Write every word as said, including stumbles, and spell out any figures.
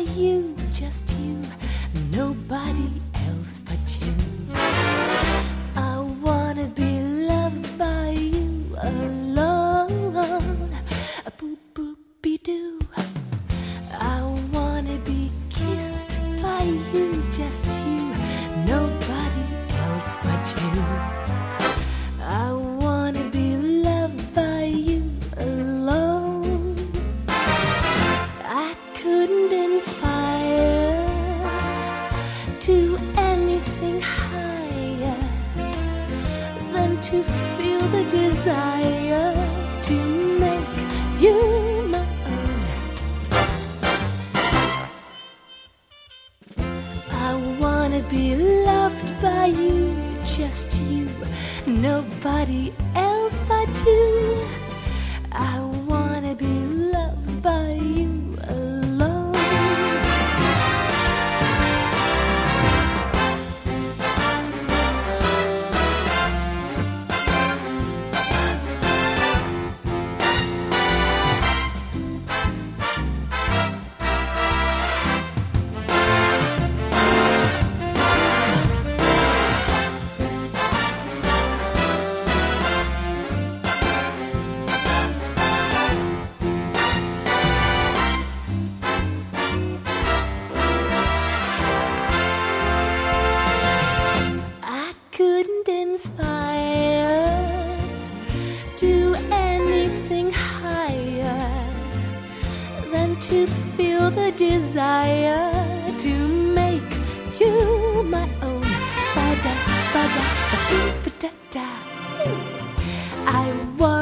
you, just you, nobody else but you. I wanna be loved by you alone. A boop boop be doo. I wanna be kissed by you, just you, nobody else but you. I wanna be loved by you alone. I couldn't inspire to anything higher than to feel the desire to make you my own. I wanna be loved by you, just you, nobody else but you. I wanna be loved by you alone. Inspire to anything higher than to feel the desire to make you my own. Ba-da, ba-da, ba-doo, ba-da-da. I want